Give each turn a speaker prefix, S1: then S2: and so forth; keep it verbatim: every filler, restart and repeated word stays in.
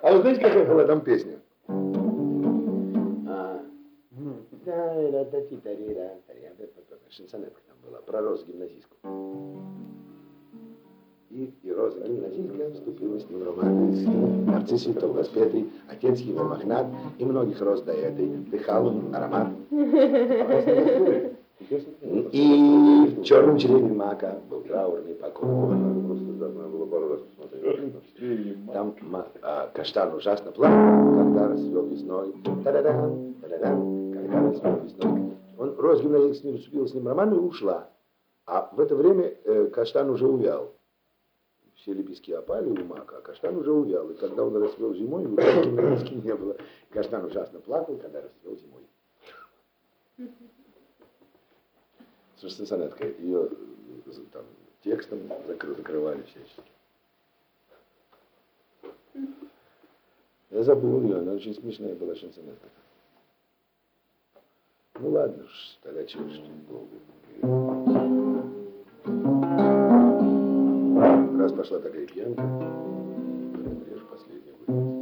S1: А вы знаете, какая была там песня? Шансонетка там была, про Розу гимназистку. И, и Роза гимназистка вступила с ним в роман. Нарцисс цветов воспетый, отец его магнат, и многих роз до этой дыхал он аромат. И в черном чреве мака был траурный покой. Там а, каштан ужасно плакал, когда расцвел весной. Та-да-дам, та-да-дам, когда расцвел весной. Он, Роза гимназистка с ним вступила с ним в роман и ушла. А в это время э, каштан уже увял. Все лепестки опали у мака, а каштан уже увял. И когда он расцвел зимой, у гимназистки не было. Каштан ужасно плакал, когда расцвел зимой. Слушайте, сонетка, ее там текстом закрывали всячески. Я забыл ее, она очень смешная была шансонетка. Ну ладно уж, тогда чего ж долго. Раз пошла такая пьянка, режь последнюю.